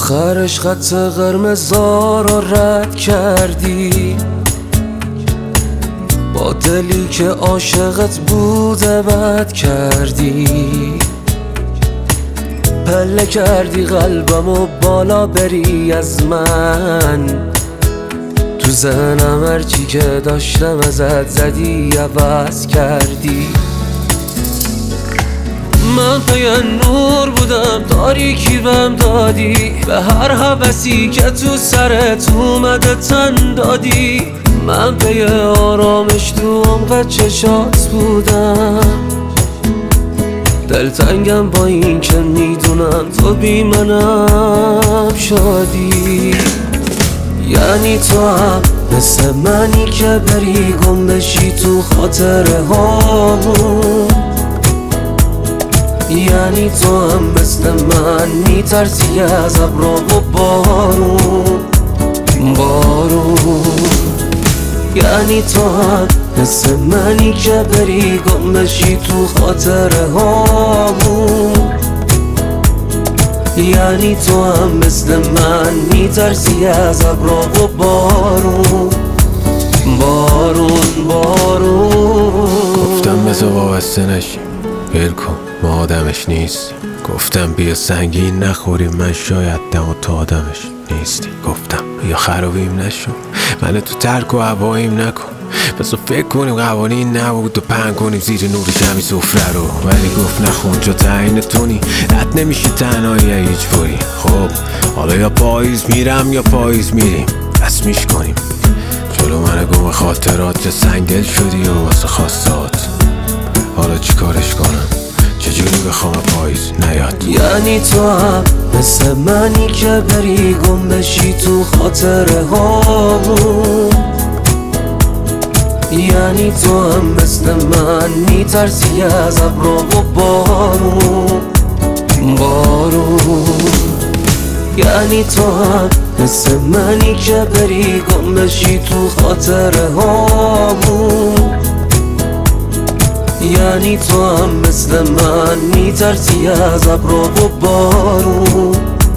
آخرش خط قرمزا رو رد کردی، با دلی که عاشقت بوده بد کردی. پله کردی قلبمو بالا بری از من، تو ذهنم هرچی که داشتم ازت زدی عوض کردی. من پی نور بودم تاریکی بهم دادی، به هر هوسی که تو سرت اومده تن دادی. من پی آرامش تو عمق چشات بودم، دلتنگم با این که میدونم تو بی منم شادی. یعنی تو هم مثل منی که بری گم بشی تو خاطره هامون، یعنی تو هم مثل من میترسی از ابرا و بارون. یعنی تو هم مثل منی که بری گم بشی تو خاطره هامون، یعنی تو هم مثل من میترسی از ابرا و بارون. گفتم بذار وابسته نشیم، ول کن ما آدمش نیست. گفتم بیا سنگین نخوریم، من شاید دم و تو آدمش نیستی. گفتم یا خرابیم نشو، من تو ترک و هواییم نکن. بذار فکر کنیم قوانین نبود و پنگ کنیم زیر نور شمی سفره رو. ولی گفت نخون جا تعیین تونی، رد نمیشه تنهایی اجباری. خب حالا یا پاییز میرم یا پاییز میریم، رسمیش کنیم. جلو من گم خاطرات یا سنگل شدی و واسه خواستات. حالا چی کارش کنم، چجوری بخوام پاییز نیاد؟ یعنی تو هم مثل منی که بری گم بشی تو خاطره هامون، یعنی تو هم مثل من میترسی از ابرا و بارون. یعنی تو هم مثل منی که بری گم بشی تو خاطره هامون، یعنی تو هم مثل من میترسی از ابرا و بارون.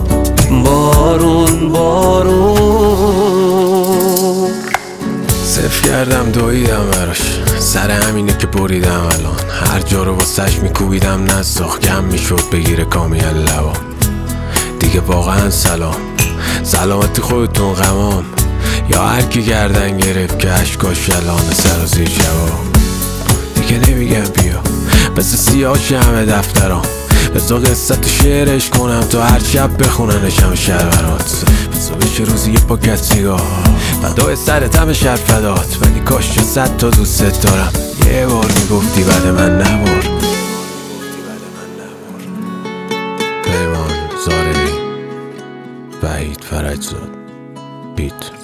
صفر کردم دویدم براش، سر همینه که بریدم الان. هر جا رو واسش میکوبیدم نساخ، کم میشد بگیره کامیل لبام. دیگه واقعا سلامتی خودتون غمام. یا هر کی گردن گرفت که اشکاش الان سر و زیر جواب. دیگه نمیگم بیا بس سیاهش همه دفترام، بذار قصه تو شعرش کنم تو هر شب بخوننش همه شهرات. بذار بشه روزی یه پاکت سیگار فدای سرت همه شهر فدات. ولی کاش 100 تا دوست دارم، یه بار میگفتی بعد من نبار. پیمان زارعی، وحید فرجزاد، بیت.